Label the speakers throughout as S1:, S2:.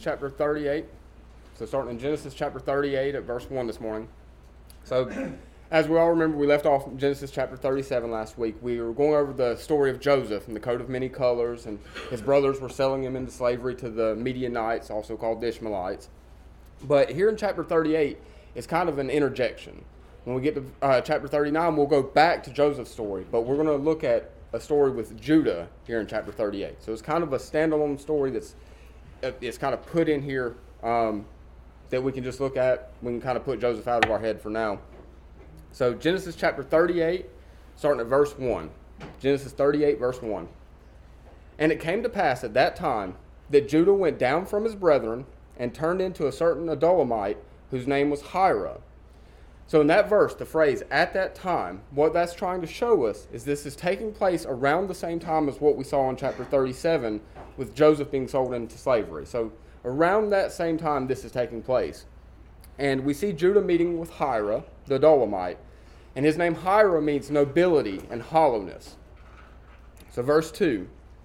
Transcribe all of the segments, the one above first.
S1: chapter 38. So starting in Genesis chapter 38 at verse 1 this morning. So as we all remember, we left off in Genesis chapter 37 last week. We were going over the story of Joseph and the coat of many colors, and his brothers were selling him into slavery to the Midianites, also called the Ishmaelites. But here in chapter 38, it's kind of an interjection. When we get to chapter 39, we'll go back to Joseph's story, but we're going to look at a story with Judah here in chapter 38. So it's kind of a standalone story it's kind of put in here that we can just look at. We can kind of put Joseph out of our head for now. So Genesis chapter 38, starting at verse 1. Genesis 38, verse 1. And it came to pass at that time that Judah went down from his brethren and turned into a certain Adulamite whose name was Hira. So in that verse, the phrase, at that time, what that's trying to show us is this is taking place around the same time as what we saw in chapter 37 with Joseph being sold into slavery. So around that same time, this is taking place. And we see Judah meeting with Hira, the Adulamite, and his name Hira means nobility and hollowness. So verse 2,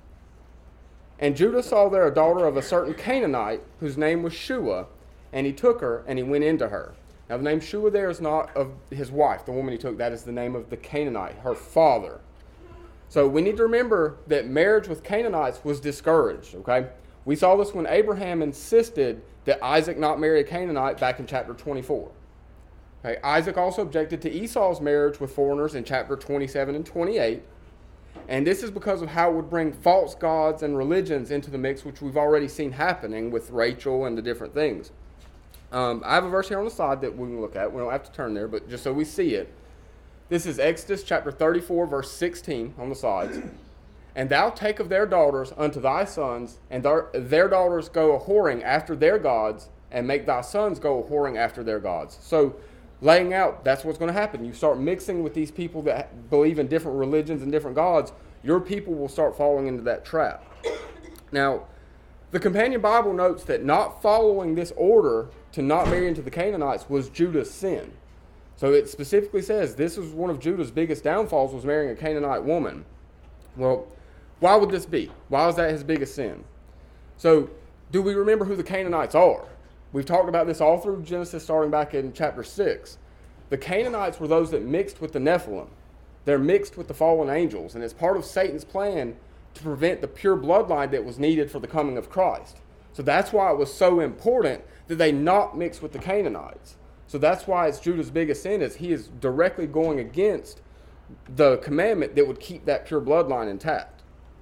S1: and Judah saw there a daughter of a certain Canaanite whose name was Shua, and he took her and he went into her. Now the name Shua there is not of his wife, the woman he took. That is the name of the Canaanite, her father. So we need to remember that marriage with Canaanites was discouraged, okay? We saw this when Abraham insisted that Isaac not marry a Canaanite back in chapter 24. Okay, Isaac also objected to Esau's marriage with foreigners in chapter 27 and 28. And this is because of how it would bring false gods and religions into the mix, which we've already seen happening with Rachel and the different things. I have a verse here on the side that we can look at. We don't have to turn there, but just so we see it. This is Exodus chapter 34, verse 16 on the sides. And thou take of their daughters unto thy sons, and their daughters go a-whoring after their gods, and make thy sons go a-whoring after their gods. So laying out, that's what's going to happen. You start mixing with these people that believe in different religions and different gods, your people will start falling into that trap. Now, the Companion Bible notes that not following this order to not marry into the Canaanites was Judah's sin. So it specifically says this was one of Judah's biggest downfalls, was marrying a Canaanite woman. Well, why would this be? Why is that his biggest sin? So do we remember who the Canaanites are? We've talked about this all through Genesis starting back in chapter 6. The Canaanites were those that mixed with the Nephilim. They're mixed with the fallen angels, and it's part of Satan's plan to prevent the pure bloodline that was needed for the coming of Christ. So that's why it was so important that they not mix with the Canaanites. So that's why it's Judah's biggest sin, is he is directly going against the commandment that would keep that pure bloodline intact.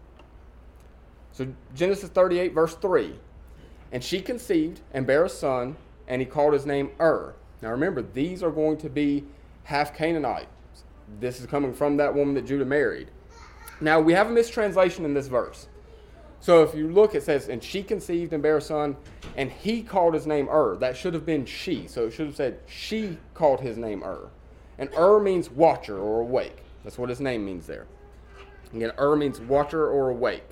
S1: So Genesis 38, verse 3. And she conceived and bare a son, and he called his name Now remember, these are going to be half Canaanite. This is coming from that woman that Judah married. Now we have a mistranslation in this verse. So if you look, it says, and she conceived and bare a son, and he called his name That should have been she. So it should have said, she called his name And means watcher or awake. That's what his name means there. Again, means watcher or awake.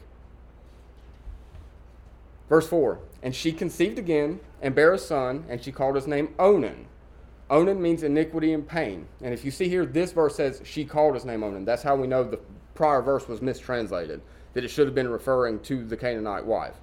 S1: Verse 4, and she conceived again and bare a son, and she called his name Onan. Onan means iniquity and pain. And if you see here, this verse says she called his name Onan. That's how we know the prior verse was mistranslated, that it should have been referring to the Canaanite wife.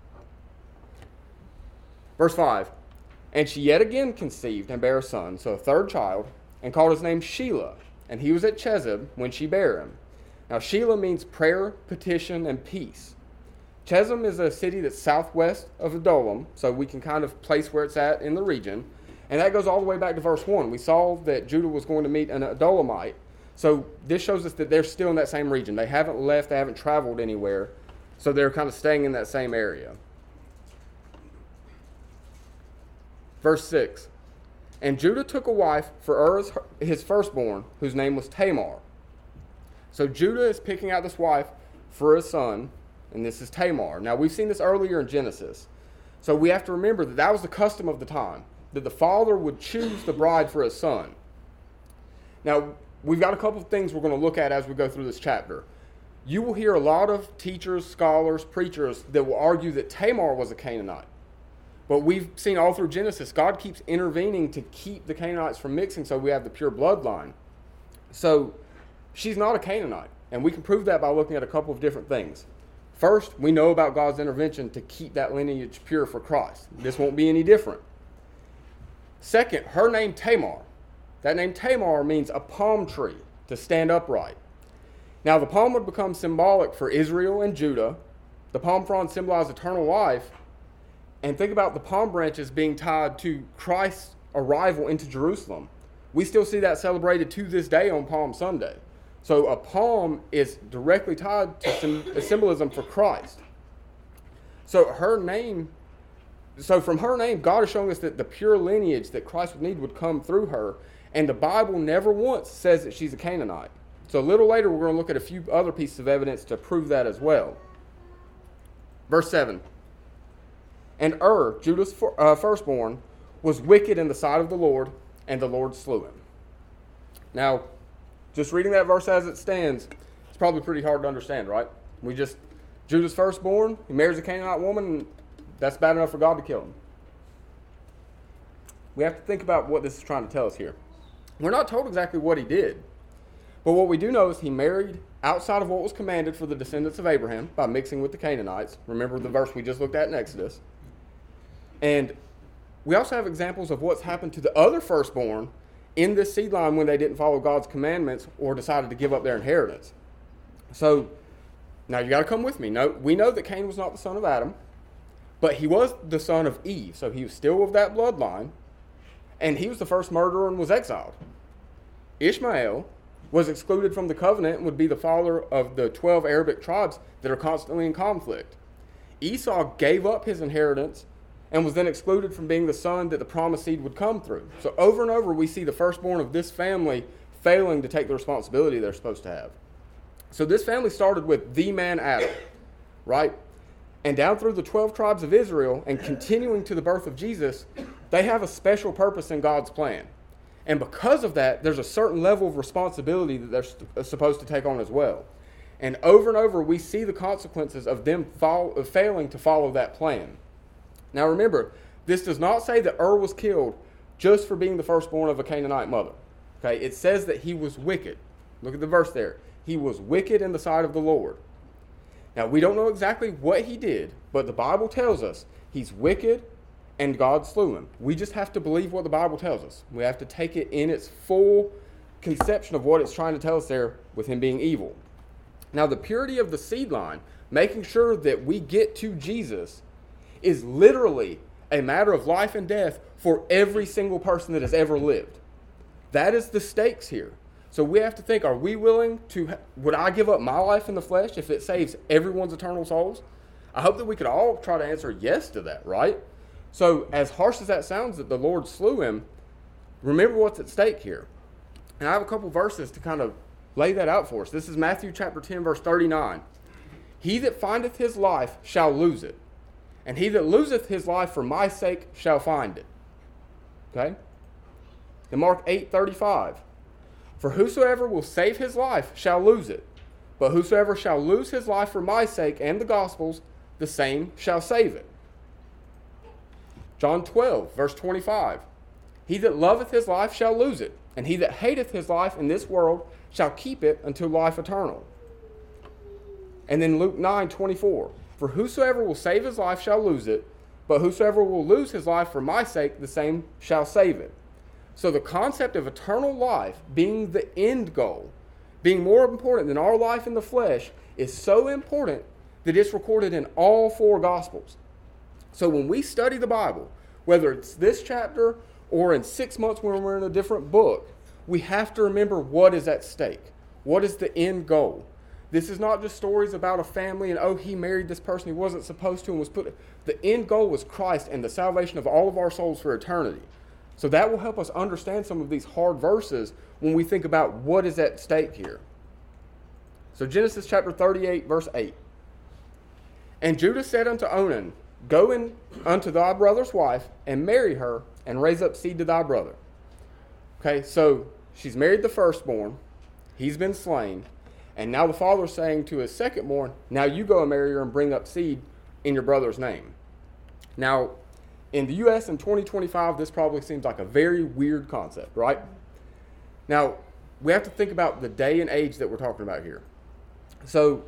S1: Verse 5, and she yet again conceived and bare a son, so a third child, and called his name Shelah, and he was at Chezib when she bare him. Now Shelah means prayer, petition, and peace. Chezib is a city that's southwest of Adullam, so we can kind of place where it's at in the region. And that goes all the way back to verse 1. We saw that Judah was going to meet an Adulamite. So this shows us that they're still in that same region. They haven't left, they haven't traveled anywhere. So they're kind of staying in that same area. Verse 6. And Judah took a wife for his firstborn, whose name was Tamar. So Judah is picking out this wife for his son, and this is Tamar. Now we've seen this earlier in Genesis. So we have to remember that that was the custom of the time, that the father would choose the bride for his son. Now, we've got a couple of things we're going to look at as we go through this chapter. You will hear a lot of teachers, scholars, preachers that will argue that Tamar was a Canaanite. But we've seen all through Genesis, God keeps intervening to keep the Canaanites from mixing so we have the pure bloodline. So she's not a Canaanite, and we can prove that by looking at a couple of different things. First, we know about God's intervention to keep that lineage pure for Christ. This won't be any different. Second, her name Tamar. That name Tamar means a palm tree, to stand upright. Now, the palm would become symbolic for Israel and Judah. The palm fronds symbolize eternal life. And think about the palm branches being tied to Christ's arrival into Jerusalem. We still see that celebrated to this day on Palm Sunday. So a palm is directly tied to symbolism for Christ. So from her name, God is showing us that the pure lineage that Christ would need would come through her. And the Bible never once says that she's a Canaanite. So a little later, we're going to look at a few other pieces of evidence to prove that as well. Verse 7. And Judah's firstborn, was wicked in the sight of the Lord, and the Lord slew him. Now, just reading that verse as it stands, it's probably pretty hard to understand, right? Judah's firstborn, he marries a Canaanite woman, and that's bad enough for God to kill him. We have to think about what this is trying to tell us here. We're not told exactly what he did, but what we do know is he married outside of what was commanded for the descendants of Abraham by mixing with the Canaanites. Remember the verse we just looked at in Exodus. And we also have examples of what's happened to the other firstborn in this seed line when they didn't follow God's commandments or decided to give up their inheritance. So, now you got to come with me. We know that Cain was not the son of Adam, but he was the son of Eve, so he was still of that bloodline, and he was the first murderer and was exiled. Ishmael was excluded from the covenant and would be the father of the 12 Arabic tribes that are constantly in conflict. Esau gave up his inheritance and was then excluded from being the son that the promised seed would come through. So over and over, we see the firstborn of this family failing to take the responsibility they're supposed to have. So this family started with the man Adam, right? And down through the 12 tribes of Israel and continuing to the birth of Jesus, they have a special purpose in God's plan. And because of that, there's a certain level of responsibility that they're supposed to take on as well. And over, we see the consequences of them failing to follow that plan. Now remember, this does not say that was killed just for being the firstborn of a Canaanite mother. Okay, it says that he was wicked. Look at the verse there. He was wicked in the sight of the Lord. Now, we don't know exactly what he did, but the Bible tells us he's wicked and God slew him. We just have to believe what the Bible tells us. We have to take it in its full conception of what it's trying to tell us there with him being evil. Now, the purity of the seed line, making sure that we get to Jesus, is literally a matter of life and death for every single person that has ever lived. That is the stakes here. So we have to think, are we willing to, would I give up my life in the flesh if it saves everyone's eternal souls? I hope that we could all try to answer yes to that, right? So as harsh as that sounds that the Lord slew him, remember what's at stake here. And I have a couple verses to kind of lay that out for us. This is Matthew chapter 10, verse 39. He that findeth his life shall lose it, and he that loseth his life for my sake shall find it. Okay? In Mark 8:35, for whosoever will save his life shall lose it, but whosoever shall lose his life for my sake and the gospel's, the same shall save it. John 12, verse 25, he that loveth his life shall lose it, and he that hateth his life in this world shall keep it until life eternal. And then Luke 9:24, for whosoever will save his life shall lose it, but whosoever will lose his life for my sake, the same shall save it. So the concept of eternal life being the end goal, being more important than our life in the flesh, is so important that it's recorded in all four Gospels. So when we study the Bible, whether it's this chapter or in 6 months when we're in a different book, we have to remember what is at stake. What is the end goal? This is not just stories about a family and, oh, he married this person he wasn't supposed to and was put. The end goal was Christ and the salvation of all of our souls for eternity. So that will help us understand some of these hard verses when we think about what is at stake here. So Genesis chapter 38, verse 8. And Judah said unto Onan, go in unto thy brother's wife, and marry her, and raise up seed to thy brother. Okay, so she's married the firstborn, he's been slain, and now the father's saying to his secondborn, now you go and marry her and bring up seed in your brother's name. Now, in the U.S. in 2025, this probably seems like a very weird concept, right? Now, we have to think about the day and age that we're talking about here. So,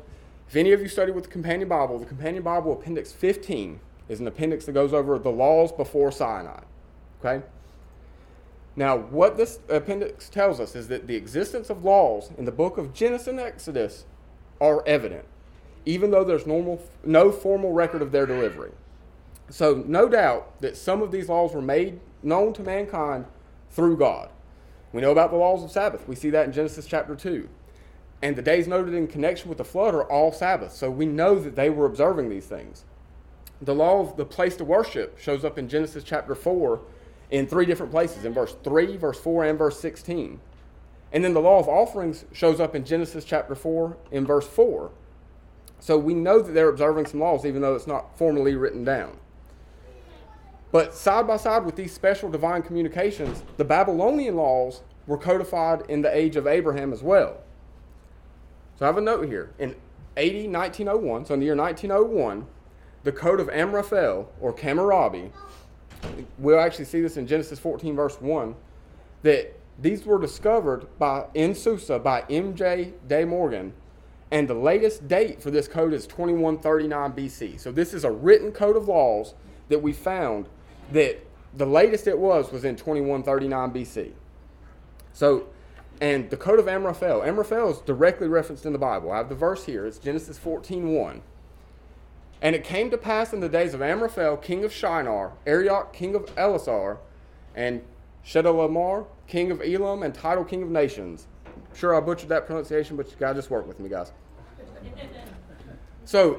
S1: If any of you study with the Companion Bible Appendix 15 is an appendix that goes over the laws before Sinai. Okay? Now, what this appendix tells us is that the existence of laws in the book of Genesis and Exodus are evident, even though there's no formal record of their delivery. So, no doubt that some of these laws were made known to mankind through God. We know about the laws of Sabbath. We see that in Genesis chapter 2. And the days noted in connection with the flood are all Sabbaths, so we know that they were observing these things. The law of the place to worship shows up in Genesis chapter 4 in 3 different places, in verse 3, verse 4, and verse 16. And then the law of offerings shows up in Genesis chapter 4 in verse 4. So we know that they're observing some laws, even though it's not formally written down. But side by side with these special divine communications, the Babylonian laws were codified in the age of Abraham as well. So I have a note here. In AD 1901, so in the year 1901, the Code of Amraphel, or Hammurabi, we'll actually see this in Genesis 14, verse 1, that these were discovered in Susa by M.J. De Morgan, and the latest date for this code is 2139 BC. So this is a written code of laws that we found that the latest it was in 2139 BC. So, and the Code of Amraphel. Amraphel is directly referenced in the Bible. I have the verse here. It's Genesis 14:1. And it came to pass in the days of Amraphel, king of Shinar, Arioch, king of Elasar, and Chedorlaomer, king of Elam, and Tidal, king of nations. I'm sure I butchered that pronunciation, but you gotta just work with me, guys. So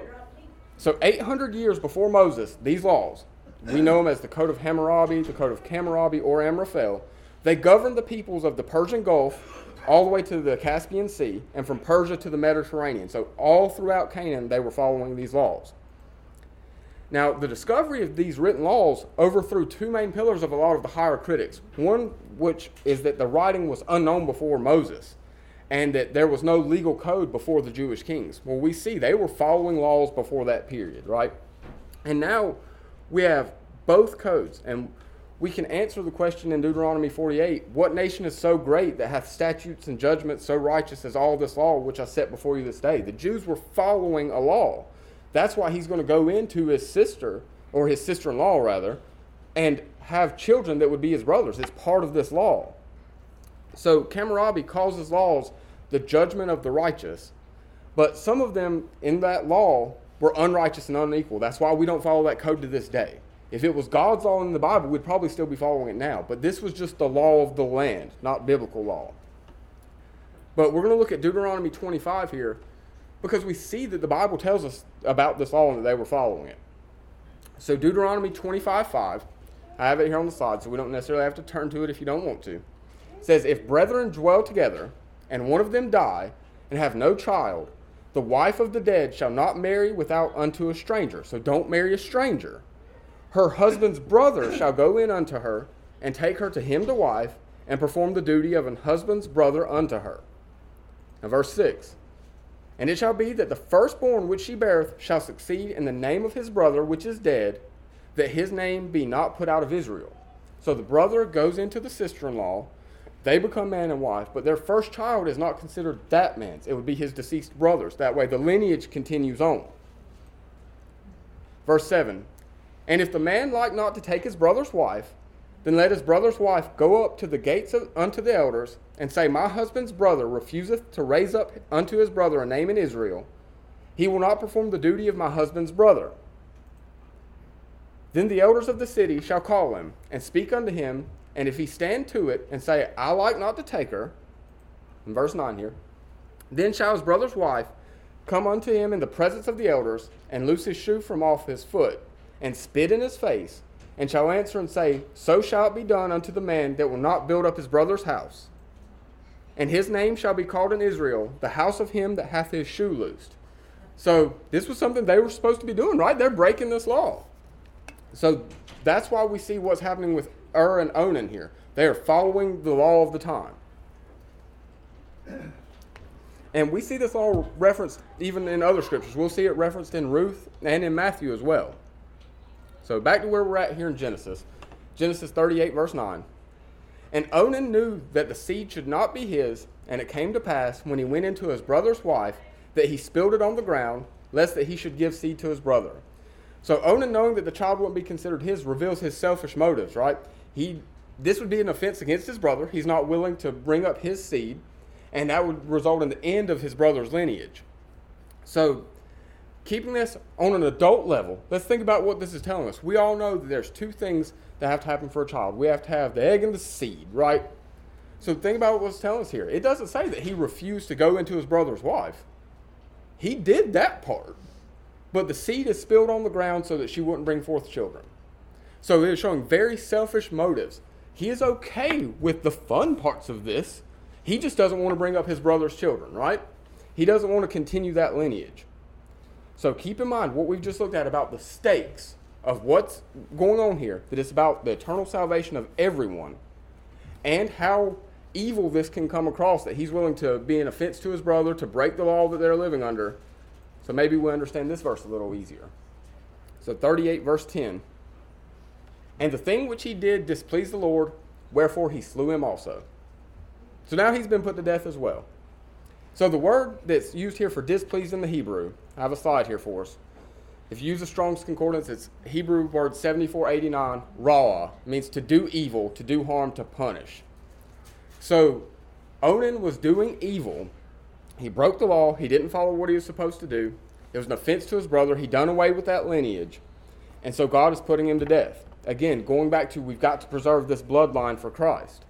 S1: 800 years before Moses, these laws, we know them as the Code of Hammurabi, the Code of Hammurabi, or Amraphel. They governed the peoples of the Persian Gulf all the way to the Caspian Sea, and from Persia to the Mediterranean. So all throughout Canaan, they were following these laws. Now, the discovery of these written laws overthrew 2 main pillars of a lot of the higher critics. One, which is that the writing was unknown before Moses, and that there was no legal code before the Jewish kings. Well, we see they were following laws before that period, right? And now we have both codes, and we can answer the question in Deuteronomy 48, what nation is so great that hath statutes and judgments so righteous as all this law which I set before you this day? The Jews were following a law. That's why he's going to go into his sister, or his sister-in-law rather, and have children that would be his brothers. It's part of this law. So Hammurabi calls his laws the judgment of the righteous, but some of them in that law were unrighteous and unequal. That's why we don't follow that code to this day. If it was God's law in the Bible, we'd probably still be following it now. But this was just the law of the land, not biblical law. But we're going to look at Deuteronomy 25 here, because we see that the Bible tells us about this law and that they were following it. So Deuteronomy 25:5, I have it here on the slide, so we don't necessarily have to turn to it if you don't want to. It says, if brethren dwell together, and one of them die, and have no child, the wife of the dead shall not marry without unto a stranger. So don't marry a stranger. Her husband's brother shall go in unto her, and take her to him to wife, and perform the duty of an husband's brother unto her. Now verse 6. And it shall be that the firstborn which she beareth shall succeed in the name of his brother which is dead, that his name be not put out of Israel. So the brother goes into the sister-in-law, they become man and wife, but their first child is not considered that man's. It would be his deceased brother's. That way the lineage continues on. Verse 7. And if the man like not to take his brother's wife, then let his brother's wife go up to the gates unto the elders, and say, my husband's brother refuseth to raise up unto his brother a name in Israel. He will not perform the duty of my husband's brother. Then the elders of the city shall call him, and speak unto him, and if he stand to it, and say, I like not to take her, in verse 9 here, then shall his brother's wife come unto him in the presence of the elders, and loose his shoe from off his foot, and spit in his face, and shall answer and say, so shall it be done unto the man that will not build up his brother's house. And his name shall be called in Israel, the house of him that hath his shoe loosed. So this was something they were supposed to be doing, right? They're breaking this law. So that's why we see what's happening with and Onan here. They are following the law of the time. And we see this law referenced even in other scriptures. We'll see it referenced in Ruth and in Matthew as well. So back to where we're at here in Genesis. Genesis 38, verse 9. And Onan knew that the seed should not be his, and it came to pass, when he went into his brother's wife, that he spilled it on the ground, lest that he should give seed to his brother. So Onan, knowing that the child wouldn't be considered his, reveals his selfish motives, right? This would be an offense against his brother. He's not willing to bring up his seed, and that would result in the end of his brother's lineage. So, keeping this on an adult level, let's think about what this is telling us. We all know that there's two things that have to happen for a child. We have to have the egg and the seed, right? So think about what it's telling us here. It doesn't say that he refused to go into his brother's wife. He did that part. But the seed is spilled on the ground so that she wouldn't bring forth children. So it is showing very selfish motives. He is okay with the fun parts of this. He just doesn't want to bring up his brother's children, right? He doesn't want to continue that lineage. So keep in mind what we've just looked at about the stakes of what's going on here, that it's about the eternal salvation of everyone, and how evil this can come across, that he's willing to be an offense to his brother, to break the law that they're living under. So maybe we'll understand this verse a little easier. So 38 verse 10. And the thing which he did displeased the Lord, wherefore he slew him also. So now he's been put to death as well. So the word that's used here for displeased in the Hebrew, I have a slide here for us. If you use a Strong's Concordance, it's Hebrew word 7489, ra'ah, means to do evil, to do harm, to punish. So Onan was doing evil. He broke the law. He didn't follow what he was supposed to do. It was an offense to his brother. He done away with that lineage. And so God is putting him to death. Again, going back to we've got to preserve this bloodline for Christ.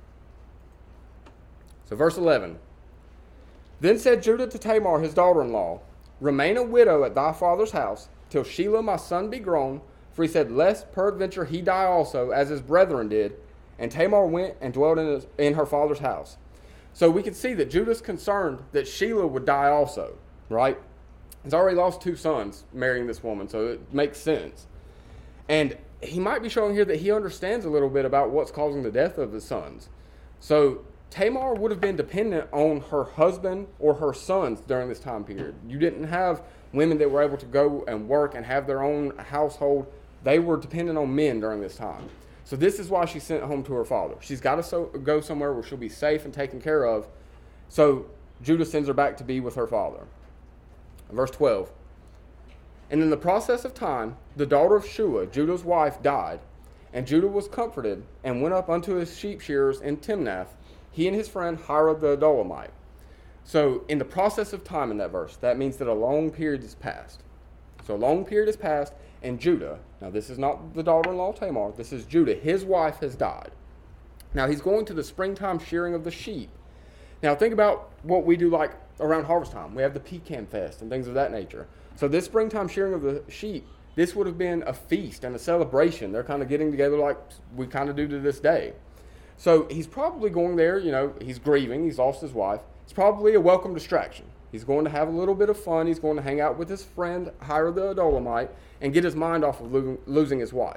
S1: So verse 11. Then said Judah to Tamar, his daughter-in-law, remain a widow at thy father's house, till Shelah my son be grown. For he said, lest peradventure he die also, as his brethren did. And Tamar went and dwelt in her father's house. So we can see that Judah's concerned that Shelah would die also, right? He's already lost 2 sons marrying this woman, so it makes sense. And he might be showing here that he understands a little bit about what's causing the death of his sons. So Tamar would have been dependent on her husband or her sons during this time period. You didn't have women that were able to go and work and have their own household. They were dependent on men during this time. So this is why she's sent home to her father. She's got to go somewhere where she'll be safe and taken care of. So Judah sends her back to be with her father. Verse 12. And in the process of time, the daughter of Shua, Judah's wife, died. And Judah was comforted and went up unto his sheep shearers in Timnath, he and his friend Hira the Adullamite. So in the process of time in that verse, that means that a long period has passed. So a long period has passed, and Judah, now this is not the daughter-in-law Tamar, this is Judah, his wife has died. Now he's going to the springtime shearing of the sheep. Now think about what we do like around harvest time. We have the pecan fest and things of that nature. So this springtime shearing of the sheep, this would have been a feast and a celebration. They're kind of getting together like we kind of do to this day. So he's probably going there, he's grieving, he's lost his wife. It's probably a welcome distraction. He's going to have a little bit of fun. He's going to hang out with his friend Hira the Adullamite and get his mind off of losing his wife.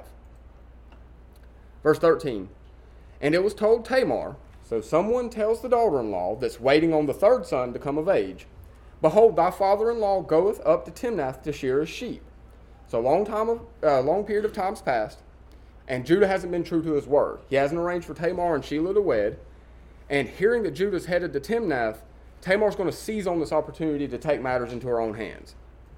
S1: Verse 13. And it was told Tamar, so someone tells the daughter-in-law that's waiting on the 3rd son to come of age, behold, thy father-in-law goeth up to Timnath to shear his sheep. So a long period of time's passed, and Judah hasn't been true to his word. He hasn't arranged for Tamar and Shelah to wed. And hearing that Judah's headed to Timnath, Tamar's going to seize on this opportunity to take matters into her own hands.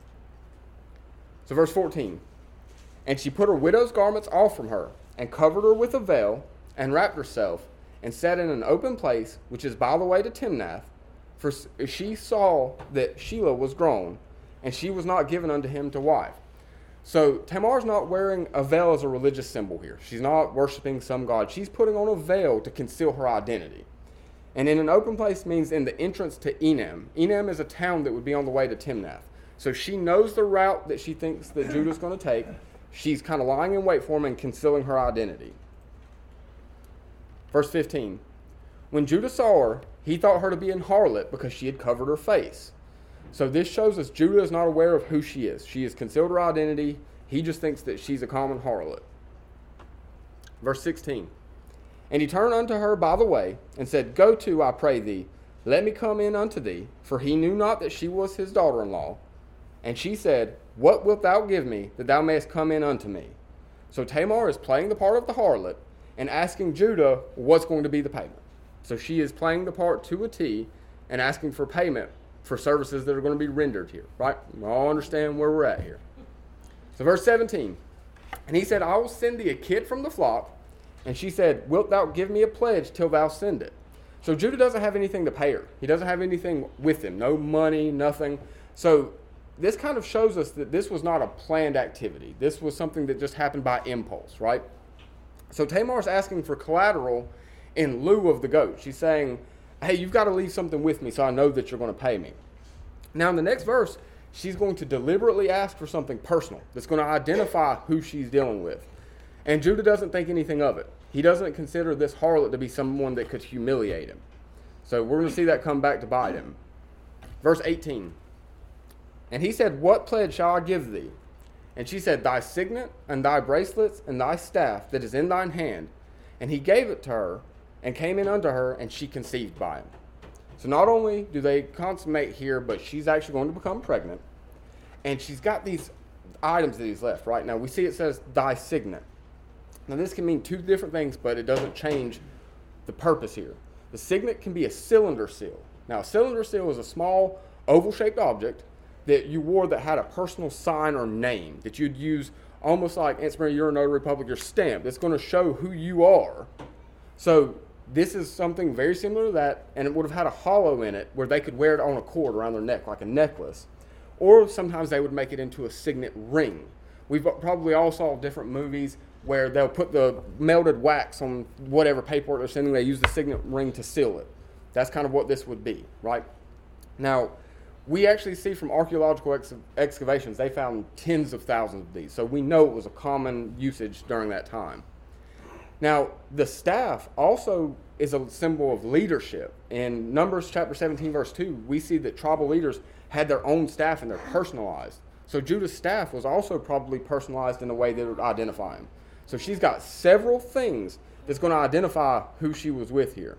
S1: So verse 14. And she put her widow's garments off from her, and covered her with a veil, and wrapped herself, and sat in an open place, which is by the way to Timnath, for she saw that Shelah was grown, and she was not given unto him to wife. So Tamar's not wearing a veil as a religious symbol here. She's not worshiping some god. She's putting on a veil to conceal her identity. And in an open place means in the entrance to Enem. Enem is a town that would be on the way to Timnath. So she knows the route that she thinks that Judah's going to take. She's kind of lying in wait for him and concealing her identity. Verse 15. When Judah saw her, he thought her to be an harlot because she had covered her face. So this shows us Judah is not aware of who she is. She has concealed her identity. He just thinks that she's a common harlot. Verse 16. And he turned unto her by the way, and said, Go to, I pray thee, let me come in unto thee. For he knew not that she was his daughter-in-law. And she said, What wilt thou give me, that thou mayest come in unto me? So Tamar is playing the part of the harlot, and asking Judah what's going to be the payment. So she is playing the part to a T, and asking for payment for services that are going to be rendered here, right? We all understand where we're at here. So verse 17, and he said, I will send thee a kid from the flock. And she said, wilt thou give me a pledge till thou send it? So Judah doesn't have anything to pay her. He doesn't have anything with him, no money, nothing. So this kind of shows us that this was not a planned activity. This was something that just happened by impulse, right? So Tamar's asking for collateral in lieu of the goat. She's saying, hey, you've got to leave something with me so I know that you're going to pay me. Now in the next verse, she's going to deliberately ask for something personal that's going to identify who she's dealing with. And Judah doesn't think anything of it. He doesn't consider this harlot to be someone that could humiliate him. So we're going to see that come back to bite him. Verse 18. And he said, what pledge shall I give thee? And she said, thy signet and thy bracelets and thy staff that is in thine hand. And he gave it to her and came in unto her, and she conceived by him. So not only do they consummate here, but she's actually going to become pregnant. And she's got these items that he's left, right? Now we see it says thy signet. Now this can mean two different things, but it doesn't change the purpose here. The signet can be a cylinder seal. Now a cylinder seal is a small oval-shaped object that you wore that had a personal sign or name that you'd use almost like, Aunt Mary, you're a notary public, your stamp. It's going to show who you are. So this is something very similar to that, and it would have had a hollow in it where they could wear it on a cord around their neck like a necklace. Or sometimes they would make it into a signet ring. We've probably all saw different movies where they'll put the melted wax on whatever paperwork they're sending. They use the signet ring to seal it. That's kind of what this would be, right? Now, we actually see from archaeological excavations, they found tens of thousands of these. So we know it was a common usage during that time. Now, the staff also is a symbol of leadership. In Numbers chapter 17, verse 2, we see that tribal leaders had their own staff and they're personalized. So Judah's staff was also probably personalized in a way that would identify him. So she's got several things that's going to identify who she was with here.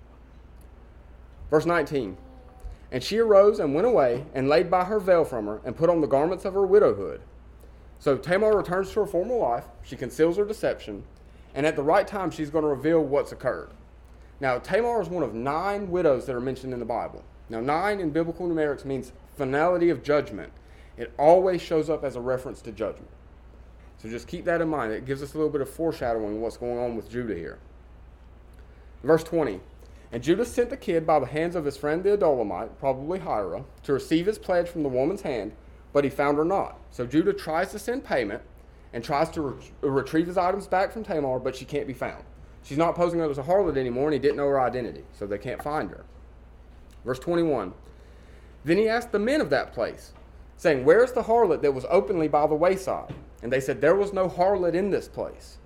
S1: Verse 19. And she arose and went away and laid by her veil from her and put on the garments of her widowhood. So Tamar returns to her former life. She conceals her deception. And at the right time, she's going to reveal what's occurred. Now, Tamar is one of 9 widows that are mentioned in the Bible. Now, 9 in biblical numerics means finality of judgment. It always shows up as a reference to judgment. So just keep that in mind. It gives us a little bit of foreshadowing of what's going on with Judah here. Verse 20. And Judah sent the kid by the hands of his friend the Adullamite, probably Hira, to receive his pledge from the woman's hand, but he found her not. So Judah tries to send payment and tries to retrieve his items back from Tamar, but she can't be found. She's not posing as a harlot anymore, and he didn't know her identity, so they can't find her. Verse 21. Then he asked the men of that place, saying, where is the harlot that was openly by the wayside? And they said, there was no harlot in this place.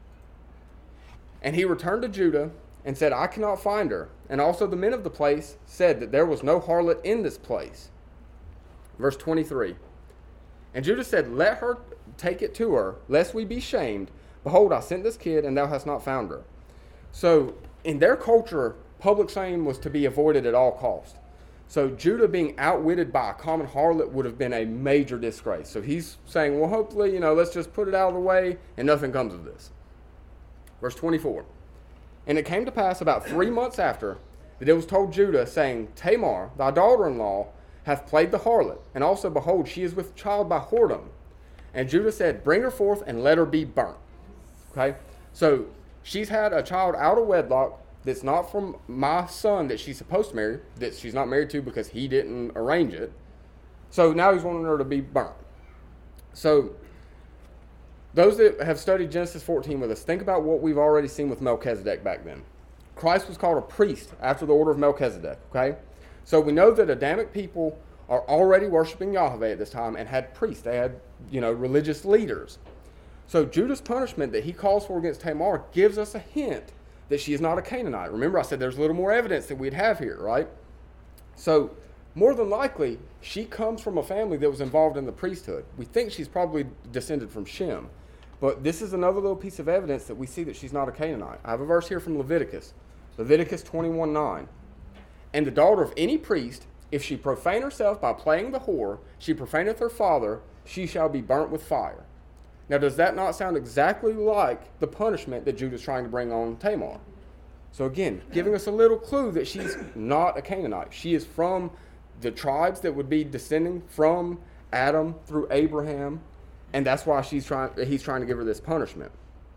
S1: And he returned to Judah and said, I cannot find her. And also the men of the place said that there was no harlot in this place. Verse 23. And Judah said, let her take it to her, lest we be shamed. Behold, I sent this kid, and thou hast not found her. So in their culture, public shame was to be avoided at all costs. So Judah being outwitted by a common harlot would have been a major disgrace. So he's saying, well, hopefully, let's just put it out of the way and nothing comes of this. Verse 24. And it came to pass about 3 months after that it was told Judah, saying, Tamar, thy daughter-in-law, hath played the harlot, and also, behold, she is with child by whoredom. And Judah said, bring her forth and let her be burnt. Okay? So she's had a child out of wedlock that's not from my son that she's supposed to marry, that she's not married to because he didn't arrange it. So now he's wanting her to be burnt. So those that have studied Genesis 14 with us, think about what we've already seen with Melchizedek back then. Christ was called a priest after the order of Melchizedek, okay? So we know that Adamic people are already worshiping Yahweh at this time and had priests. They had, religious leaders. So Judah's punishment that he calls for against Tamar gives us a hint that she is not a Canaanite. Remember, I said there's a little more evidence that we'd have here, right? So more than likely, she comes from a family that was involved in the priesthood. We think she's probably descended from Shem. But this is another little piece of evidence that we see that she's not a Canaanite. I have a verse here from Leviticus. Leviticus 21:9. And the daughter of any priest, if she profane herself by playing the whore, she profaneth her father, she shall be burnt with fire. Now, does that not sound exactly like the punishment that Judah's trying to bring on Tamar? So again, giving us a little clue that she's not a Canaanite. She is from the tribes that would be descending from Adam through Abraham, and that's why he's trying to give her this punishment.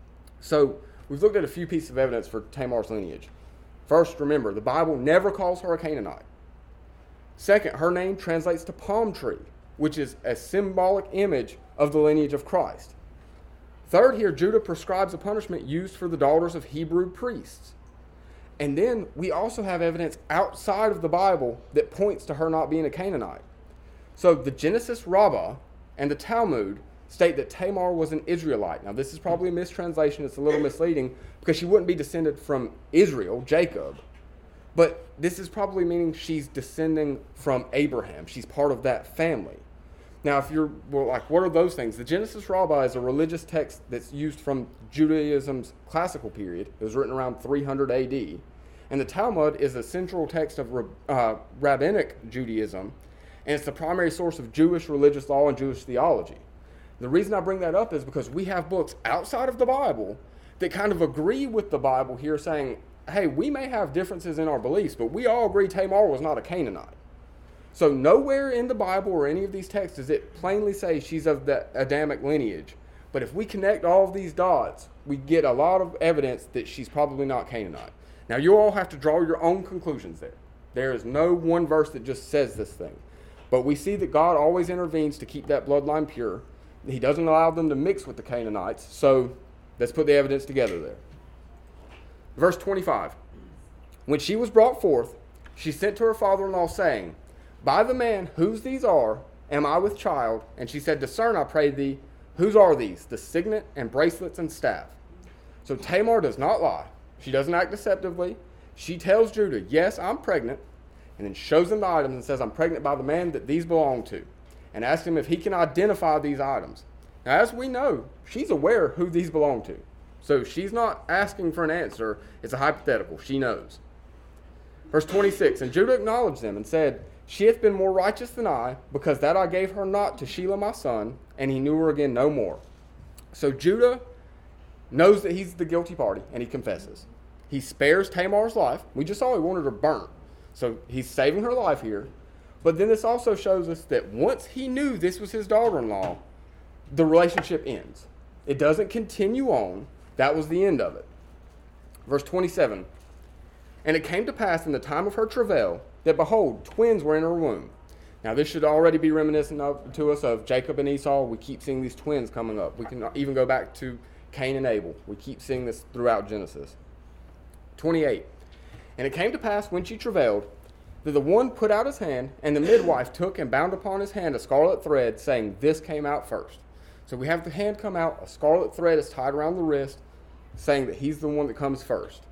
S1: So we've looked at a few pieces of evidence for Tamar's lineage. First, remember, the Bible never calls her a Canaanite. Second, her name translates to palm tree, which is a symbolic image of the lineage of Christ. Third, here, Judah prescribes a punishment used for the daughters of Hebrew priests. And then we also have evidence outside of the Bible that points to her not being a Canaanite. So the Genesis Rabbah and the Talmud state that Tamar was an Israelite. Now, this is probably a mistranslation. It's a little misleading because she wouldn't be descended from Israel, Jacob. But this is probably meaning she's descending from Abraham. She's part of that family. Now, if you're like, what are those things? The Genesis Rabbah is a religious text that's used from Judaism's classical period. It was written around 300 AD. And the Talmud is a central text of rabbinic Judaism, and it's the primary source of Jewish religious law and Jewish theology. The reason I bring that up is because we have books outside of the Bible that kind of agree with the Bible here, saying, hey, we may have differences in our beliefs, but we all agree Tamar was not a Canaanite. So nowhere in the Bible or any of these texts does it plainly say she's of the Adamic lineage. But if we connect all of these dots, we get a lot of evidence that she's probably not Canaanite. Now, you all have to draw your own conclusions there. There is no one verse that just says this thing. But we see that God always intervenes to keep that bloodline pure. He doesn't allow them to mix with the Canaanites. So let's put the evidence together there. Verse 25. When she was brought forth, she sent to her father-in-law, saying, by the man whose these are, am I with child? And she said, discern, I pray thee, whose are these? The signet and bracelets and staff. So Tamar does not lie. She doesn't act deceptively. She tells Judah, yes, I'm pregnant, and then shows him the items and says, I'm pregnant by the man that these belong to, and asks him if he can identify these items. Now, as we know, she's aware who these belong to. So she's not asking for an answer. It's a hypothetical. She knows. Verse 26, and Judah acknowledged them and said, she hath been more righteous than I, because that I gave her not to Shelah my son, and he knew her again no more. So Judah knows that he's the guilty party, and he confesses. He spares Tamar's life. We just saw he wanted her burnt. So he's saving her life here. But then this also shows us that once he knew this was his daughter-in-law, the relationship ends. It doesn't continue on. That was the end of it. Verse 27, and it came to pass in the time of her travail, that behold, twins were in her womb. Now this should already be reminiscent to us of Jacob and Esau. We keep seeing these twins coming up. We can even go back to Cain and Abel. We keep seeing this throughout Genesis. 28. And it came to pass when she travailed, that the one put out his hand, and the midwife took and bound upon his hand a scarlet thread, saying, this came out first. So we have the hand come out, a scarlet thread is tied around the wrist, saying that he's the one that comes first.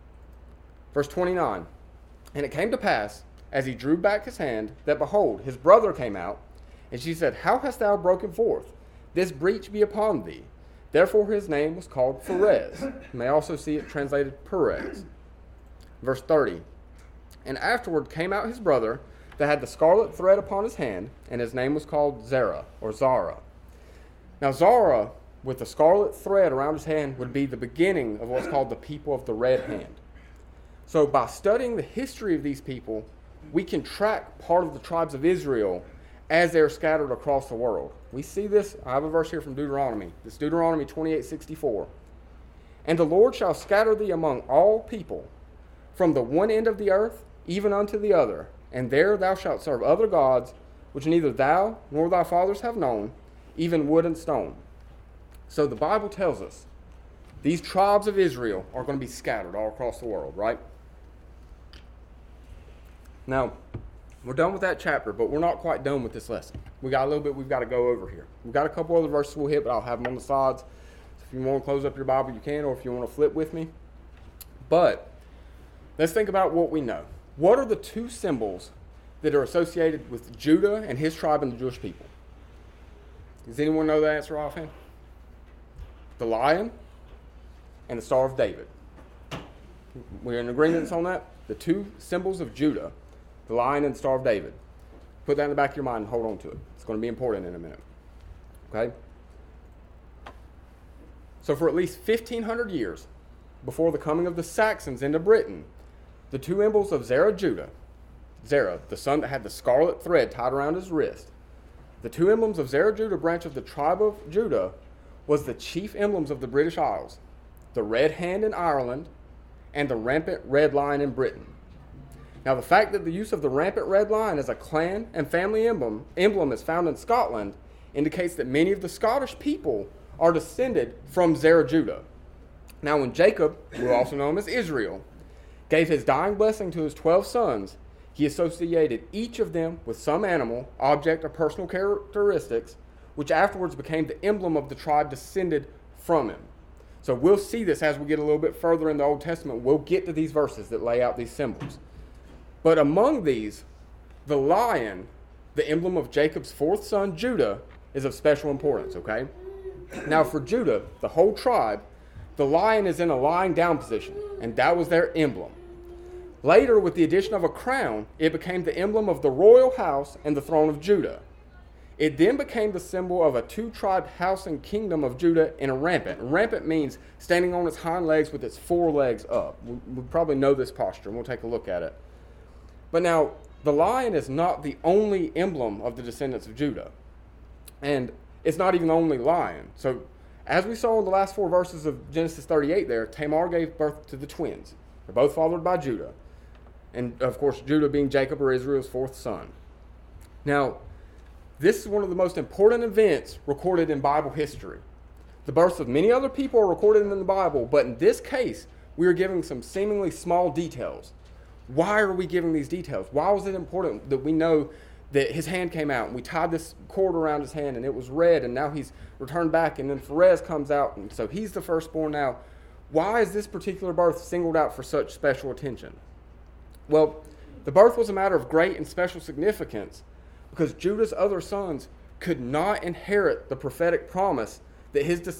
S1: Verse 29. And it came to pass, as he drew back his hand, that behold, his brother came out, and she said, how hast thou broken forth? This breach be upon thee. Therefore his name was called Pharez. You may also see it translated Perez. Verse 30. And afterward came out his brother, that had the scarlet thread upon his hand, and his name was called Zerah, or Zara. Now Zara, with the scarlet thread around his hand, would be the beginning of what's called the people of the red hand. So by studying the history of these people, we can track part of the tribes of Israel as they're scattered across the world. We see this, I have a verse here from Deuteronomy. This Deuteronomy 28:64. And the Lord shall scatter thee among all people, from the one end of the earth even unto the other, and there thou shalt serve other gods, which neither thou nor thy fathers have known, even wood and stone. So the Bible tells us these tribes of Israel are going to be scattered all across the world, right? Now, we're done with that chapter, but we're not quite done with this lesson. We got a little bit we've got to go over here. We've got a couple other verses we'll hit, but I'll have them on the sides. So if you want to close up your Bible, you can, or if you want to flip with me. But let's think about what we know. What are the two symbols that are associated with Judah and his tribe and the Jewish people? Does anyone know the answer offhand? The lion and the Star of David. We're in agreement on that? The two symbols of Judah, the lion and the Star of David. Put that in the back of your mind and hold on to it. It's going to be important in a minute. Okay? So for at least 1,500 years before the coming of the Saxons into Britain, the two symbols of Zerah, Judah, Zerah, the son that had the scarlet thread tied around his wrist. The two emblems of Zerah Judah branch of the tribe of Judah was the chief emblems of the British Isles, the red hand in Ireland and the rampant red lion in Britain. Now, the fact that the use of the rampant red lion as a clan and family emblem is found in Scotland indicates that many of the Scottish people are descended from Zerah Judah. Now, when Jacob, who also know him as Israel, gave his dying blessing to his 12 sons, he associated each of them with some animal, object, or personal characteristics, which afterwards became the emblem of the tribe descended from him. So we'll see this as we get a little bit further in the Old Testament. We'll get to these verses that lay out these symbols. But among these, the lion, the emblem of Jacob's fourth son, Judah, is of special importance, okay? Now for Judah, the whole tribe, the lion is in a lying down position, and that was their emblem. Later, with the addition of a crown, it became the emblem of the royal house and the throne of Judah. It then became the symbol of a two-tribe house and kingdom of Judah in a rampant. Rampant means standing on its hind legs with its four legs up. We probably know this posture, and we'll take a look at it. But now, the lion is not the only emblem of the descendants of Judah. And it's not even the only lion. So, as we saw in the last 4 verses of Genesis 38 there, Tamar gave birth to the twins. They're both fathered by Judah. And, of course, Judah being Jacob or Israel's fourth son. Now, this is one of the most important events recorded in Bible history. The births of many other people are recorded in the Bible, but in this case, we are giving some seemingly small details. Why are we giving these details? Why was it important that we know that his hand came out and we tied this cord around his hand and it was red and now he's returned back and then Pharez comes out and so he's the firstborn now? Why is this particular birth singled out for such special attention? Well, the birth was a matter of great and special significance because Judah's other sons could not inherit the prophetic promise that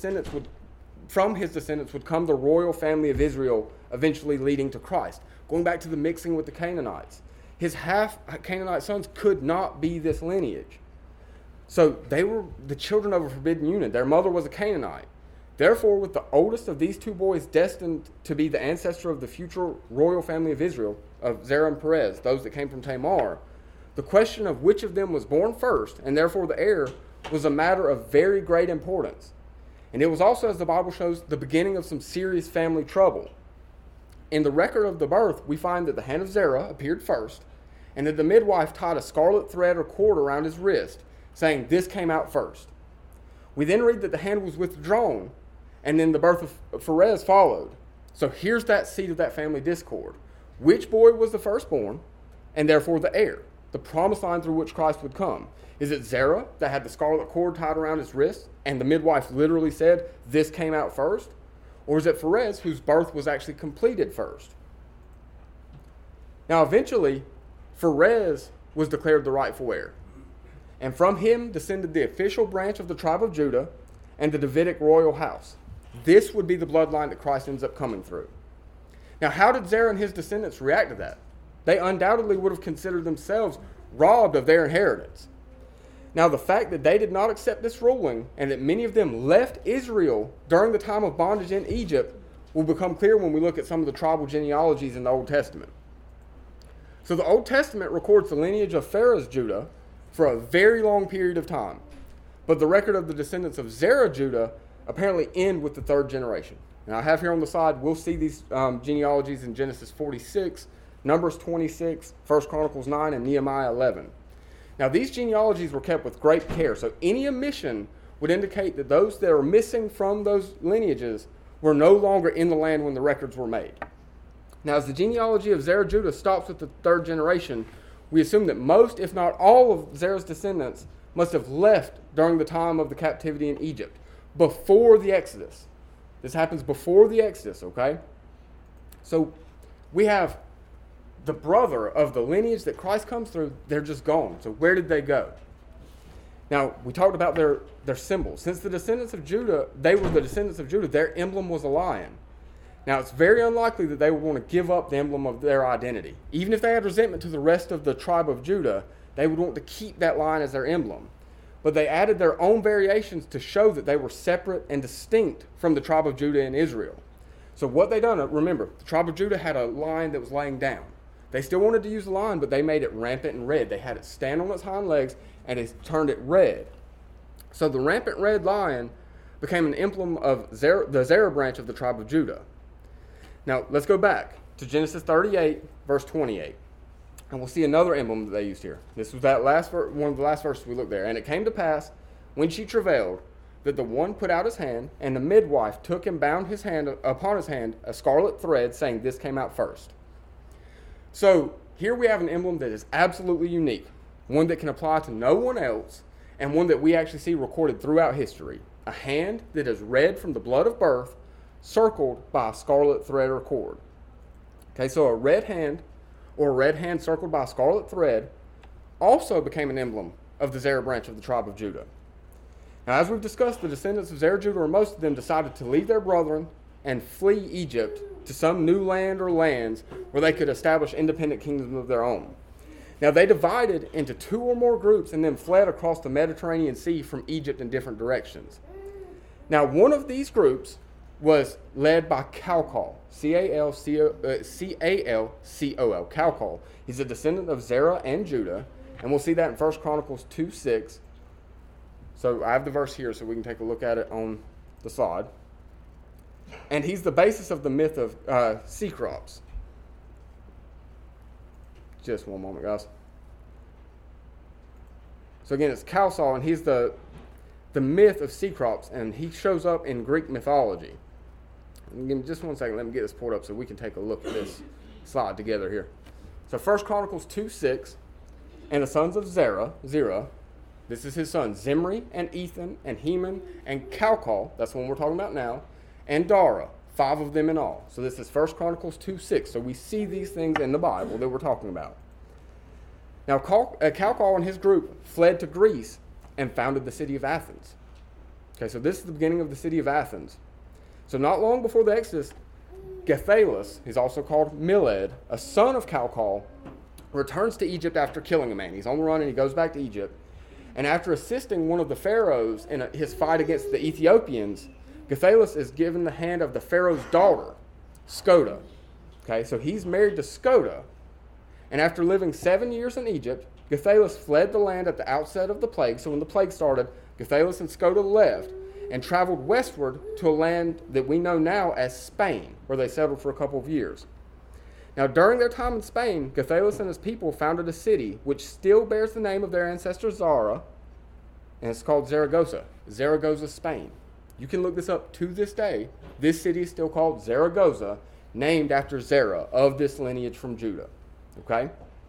S1: from his descendants would come the royal family of Israel, eventually leading to Christ. Going back to the mixing with the Canaanites. His half-Canaanite sons could not be this lineage. So they were the children of a forbidden union. Their mother was a Canaanite. Therefore, with the oldest of these two boys destined to be the ancestor of the future royal family of Israel, of Zerah and Perez, those that came from Tamar, the question of which of them was born first, and therefore the heir, was a matter of very great importance. And it was also, as the Bible shows, the beginning of some serious family trouble. In the record of the birth, we find that the hand of Zerah appeared first, and that the midwife tied a scarlet thread or cord around his wrist, saying, "This came out first." We then read that the hand was withdrawn, and then the birth of Pharez followed. So here's that seed of that family discord. Which boy was the firstborn, and therefore the heir, the promised line through which Christ would come? Is it Zerah that had the scarlet cord tied around his wrist, and the midwife literally said, "This came out first"? Or is it Pharez whose birth was actually completed first? Now, eventually, Pharez was declared the rightful heir. And from him descended the official branch of the tribe of Judah and the Davidic royal house. This would be the bloodline that Christ ends up coming through. Now, how did Zerah and his descendants react to that? They undoubtedly would have considered themselves robbed of their inheritance. Now, the fact that they did not accept this ruling and that many of them left Israel during the time of bondage in Egypt will become clear when we look at some of the tribal genealogies in the Old Testament. So the Old Testament records the lineage of Pharez Judah for a very long period of time. But the record of the descendants of Zerah Judah apparently end with the 3rd generation. Now I have here on the side, we'll see these genealogies in Genesis 46, Numbers 26, 1 Chronicles 9, and Nehemiah 11. Now, these genealogies were kept with great care, so any omission would indicate that those that are missing from those lineages were no longer in the land when the records were made. Now, as the genealogy of Zerah Judah stops with the 3rd generation, we assume that most, if not all, of Zerah's descendants must have left during the time of the captivity in Egypt, before the Exodus. This happens before the Exodus, okay? So, we have the brother of the lineage that Christ comes through, they're just gone. So where did they go? Now, we talked about their symbols. Since the descendants of Judah, they were the descendants of Judah, their emblem was a lion. Now, it's very unlikely that they would want to give up the emblem of their identity. Even if they had resentment to the rest of the tribe of Judah, they would want to keep that lion as their emblem. But they added their own variations to show that they were separate and distinct from the tribe of Judah and Israel. So what they done, remember, the tribe of Judah had a lion that was laying down. They still wanted to use the lion, but they made it rampant and red. They had it stand on its hind legs, and they turned it red. So the rampant red lion became an emblem of the Zerah branch of the tribe of Judah. Now, let's go back to Genesis 38, verse 28. And we'll see another emblem that they used here. This was one of the last verses we looked there. And it came to pass, when she travailed, that the one put out his hand, and the midwife took and bound his hand upon his hand a scarlet thread, saying, "This came out first." So here we have an emblem that is absolutely unique, one that can apply to no one else, and one that we actually see recorded throughout history. A hand that is red from the blood of birth, circled by a scarlet thread or cord. Okay, so a red hand, or a red hand circled by a scarlet thread, also became an emblem of the Zerah branch of the tribe of Judah. Now, as we've discussed, the descendants of Zerah Judah, or most of them, decided to leave their brethren and flee Egypt to some new land or lands where they could establish independent kingdoms of their own. Now, they divided into 2 or more groups and then fled across the Mediterranean Sea from Egypt in different directions. Now, one of these groups was led by Chalcol, C-A-L-C-O-L, Chalcol. He's a descendant of Zerah and Judah, and we'll see that in 1 Chronicles 2:6. So I have the verse here so we can take a look at it on the slide. And he's the basis of the myth of Cecrops. Just one moment, guys. So again, it's Chalcol, and he's the myth of Cecrops, and he shows up in Greek mythology. And give me just one second. Let me get this pulled up so we can take a look at this slide together here. So 1 Chronicles 2:6, and the sons of Zerah, this is his sons, Zimri and Ethan and Heman and Chalcol, that's the one we're talking about now, and Dara, 5 of them in all. So this is 1 Chronicles 2:6. So we see these things in the Bible that we're talking about. Now, Chalcol and his group fled to Greece and founded the city of Athens. Okay, so this is the beginning of the city of Athens. So not long before the Exodus, Gephalus, he's also called Miled, a son of Chalcol, returns to Egypt after killing a man. He's on the run and he goes back to Egypt. And after assisting one of the pharaohs in his fight against the Ethiopians, Gephalus is given the hand of the pharaoh's daughter, Skoda. Okay, so he's married to Skoda. And after living 7 years in Egypt, Gephalus fled the land at the outset of the plague. So when the plague started, Gephalus and Skoda left and traveled westward to a land that we know now as Spain, where they settled for a couple of years. Now, during their time in Spain, Gephalus and his people founded a city which still bears the name of their ancestor Zara, and it's called Zaragoza, Spain. You can look this up to this day. This city is still called Zaragoza, named after Zerah, of this lineage from Judah. Okay?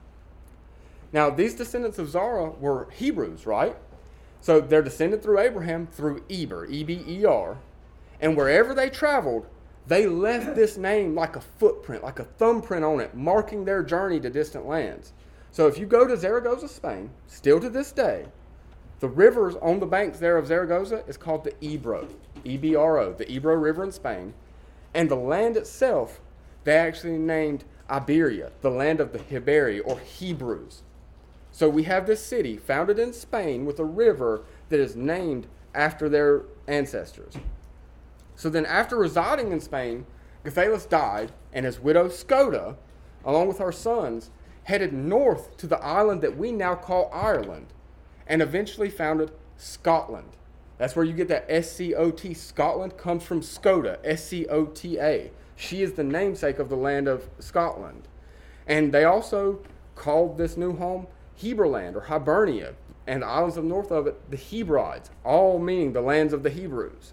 S1: Now, these descendants of Zara were Hebrews, right? So they're descended through Abraham through Eber, E-B-E-R, and wherever they traveled, they left this name like a footprint, like a thumbprint on it, marking their journey to distant lands. So if you go to Zaragoza, Spain, still to this day, the rivers on the banks there of Zaragoza is called the Ebro, E-B-R-O, the Ebro River in Spain. And the land itself, they actually named Iberia, the land of the Hiberi, or Hebrews. So we have this city founded in Spain with a river that is named after their ancestors. So then after residing in Spain, Gephalus died, and his widow Skoda, along with her sons, headed north to the island that we now call Ireland, and eventually founded Scotland. That's where you get that S-C-O-T. Scotland comes from Skoda, S-C-O-T-A. She is the namesake of the land of Scotland. And they also called this new home Heberland, or Hibernia, and the islands of north of it, the Hebrides, all meaning the lands of the Hebrews.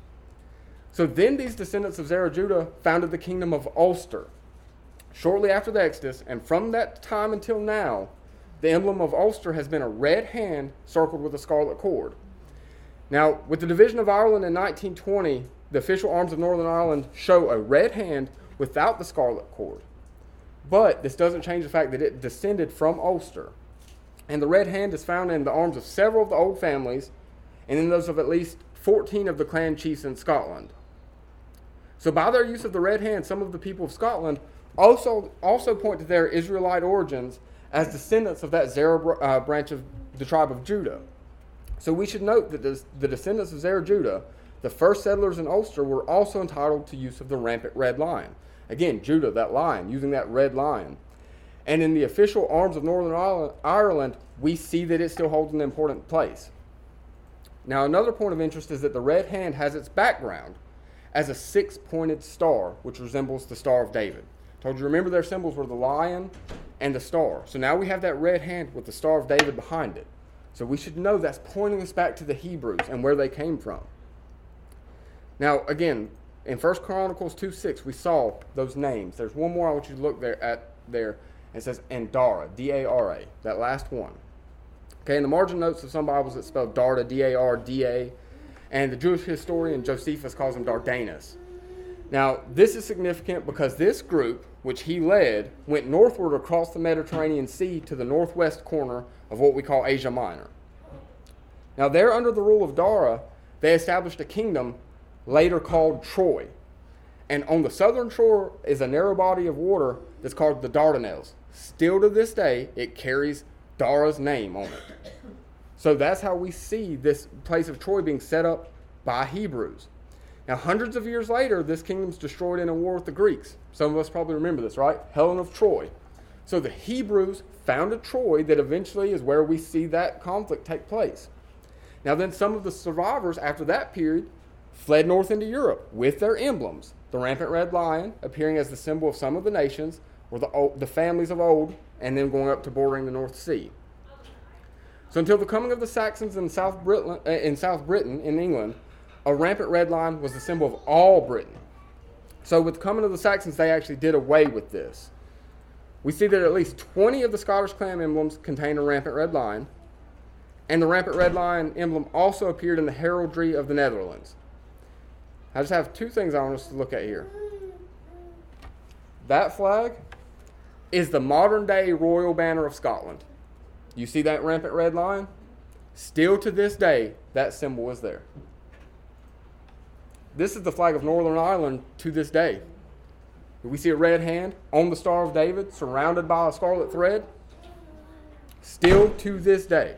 S1: So then these descendants of Zerah Judah founded the kingdom of Ulster shortly after the Exodus, and from that time until now, the emblem of Ulster has been a red hand circled with a scarlet cord. Now, with the division of Ireland in 1920, the official arms of Northern Ireland show a red hand without the scarlet cord. But this doesn't change the fact that it descended from Ulster. And the red hand is found in the arms of several of the old families, and in those of at least 14 of the clan chiefs in Scotland. So by their use of the red hand, some of the people of Scotland also point to their Israelite origins as descendants of that Zerah branch of the tribe of Judah. So we should note that the descendants of Zerah Judah, the first settlers in Ulster, were also entitled to use of the rampant red lion. Again, Judah, that lion, using that red lion. And in the official arms of Northern Ireland, we see that it still holds an important place. Now, another point of interest is that the red hand has its background as a six-pointed star, which resembles the Star of David. Told you, remember their symbols were the lion and the star. So now we have that red hand with the Star of David behind it. So we should know that's pointing us back to the Hebrews and where they came from. Now, again, in 1 Chronicles 2:6, we saw those names. There's one more I want you to look there. It says Dara, D-A-R-A, that last one. Okay, in the margin notes of some Bibles, it's spelled Darda, D-A-R-D-A, and the Jewish historian Josephus calls him Dardanus. Now, this is significant because this group, which he led, went northward across the Mediterranean Sea to the northwest corner of what we call Asia Minor. Now, there under the rule of Dara, they established a kingdom later called Troy. And on the southern shore is a narrow body of water that's called the Dardanelles. Still to this day, it carries Dara's name on it. So that's how we see this place of Troy being set up by Hebrews. Now, hundreds of years later, this kingdom's destroyed in a war with the Greeks. Some of us probably remember this, right? Helen of Troy. So the Hebrews founded Troy, that eventually is where we see that conflict take place. Now then, some of the survivors after that period fled north into Europe with their emblems. The rampant red lion appearing as the symbol of some of the nations, or the families of old, and then going up to bordering the North Sea. So until the coming of the Saxons in South Britain, in England, a rampant red lion was the symbol of all Britain. So with the coming of the Saxons, they actually did away with this. We see that at least 20 of the Scottish clan emblems contain a rampant red lion, and the rampant red lion emblem also appeared in the heraldry of the Netherlands. I just have two things I want us to look at here. That flag is the modern-day royal banner of Scotland. You see that rampant red lion? Still to this day, that symbol is there. This is the flag of Northern Ireland to this day. We see a red hand on the Star of David, surrounded by a scarlet thread. Still to this day.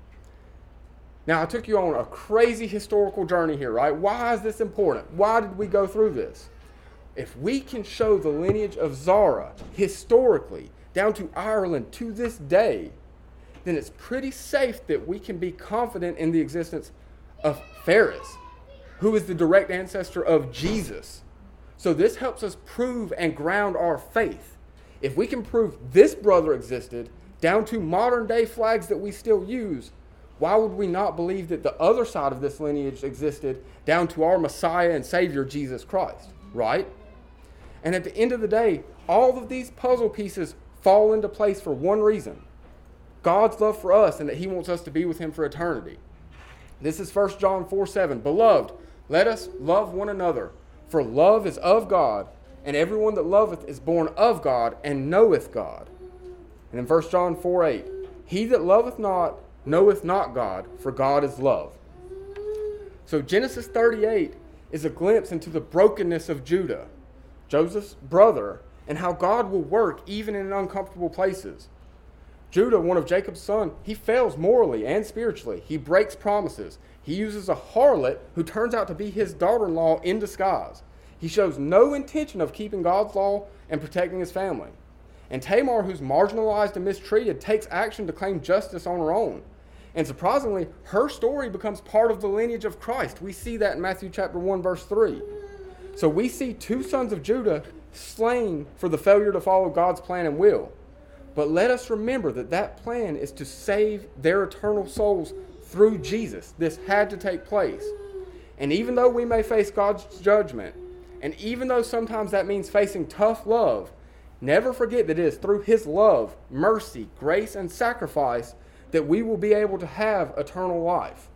S1: Now, I took you on a crazy historical journey here, right? Why is this important? Why did we go through this? If we can show the lineage of Zara historically down to Ireland to this day, then it's pretty safe that we can be confident in the existence of Phares, who is the direct ancestor of Jesus. So this helps us prove and ground our faith. If we can prove this brother existed down to modern day flags that we still use, why would we not believe that the other side of this lineage existed down to our Messiah and Savior, Jesus Christ, right? And at the end of the day, all of these puzzle pieces fall into place for one reason: God's love for us, and that he wants us to be with him for eternity. This is 1 John 4:7. Beloved, let us love one another, for love is of God, and everyone that loveth is born of God and knoweth God. And in 1 John 4:8, he that loveth not knoweth not God, for God is love. So Genesis 38 is a glimpse into the brokenness of Judah, Joseph's brother, and how God will work even in uncomfortable places. Judah, one of Jacob's sons, he fails morally and spiritually. He breaks promises. He uses a harlot who turns out to be his daughter-in-law in disguise. He shows no intention of keeping God's law and protecting his family. And Tamar, who's marginalized and mistreated, takes action to claim justice on her own. And surprisingly, her story becomes part of the lineage of Christ. We see that in Matthew chapter 1, verse 3. So we see two sons of Judah slain for the failure to follow God's plan and will. But let us remember that that plan is to save their eternal souls through Jesus. This had to take place. And even though we may face God's judgment, and even though sometimes that means facing tough love, never forget that it is through his love, mercy, grace, and sacrifice that we will be able to have eternal life.